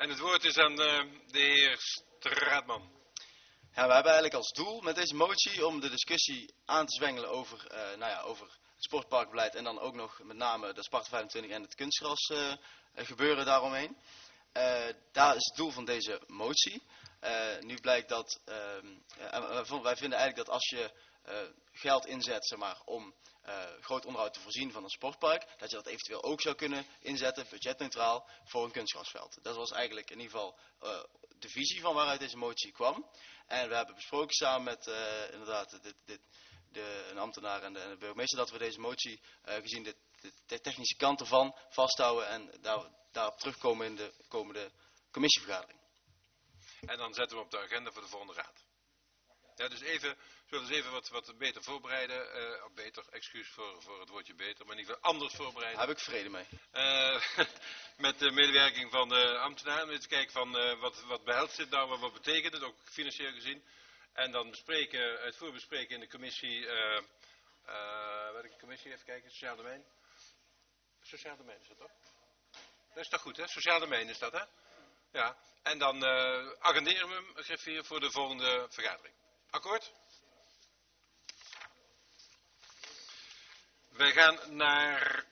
En het woord is aan de heer Straatman. Ja, we hebben eigenlijk als doel met deze motie om de discussie aan te zwengelen over, over het sportparkbeleid en dan ook nog met name de Sparta 25 en het kunstgras gebeuren daaromheen. Daar is het doel van deze motie. Nu blijkt dat, wij vinden eigenlijk dat als je geld inzet, zeg maar, om groot onderhoud te voorzien van een sportpark, dat je dat eventueel ook zou kunnen inzetten, budgetneutraal, voor een kunstgrasveld. Dat was eigenlijk in ieder geval de visie van waaruit deze motie kwam. En we hebben besproken samen met inderdaad een ambtenaar en de burgemeester dat we deze motie, gezien de technische kant ervan, vasthouden en daarop terugkomen in de komende commissievergadering. En dan zetten we op de agenda voor de volgende raad. Ja, dus even, zullen we eens even wat beter voorbereiden. Excuus voor het woordje beter, maar in ieder geval anders voorbereiden. Daar heb ik vrede mee. Met de medewerking van de ambtenaar. Even kijken van wat behelst dit nou, wat betekent het, ook financieel gezien. En dan uitvoerig bespreken in de commissie, welke commissie, even kijken, Sociaal Domein. Sociaal Domein is dat toch? Dat is toch goed, hè? Sociaal Domein is dat, hè? Ja, en dan agenderen we hem, griffier, voor de volgende vergadering. Akkoord? Wij gaan naar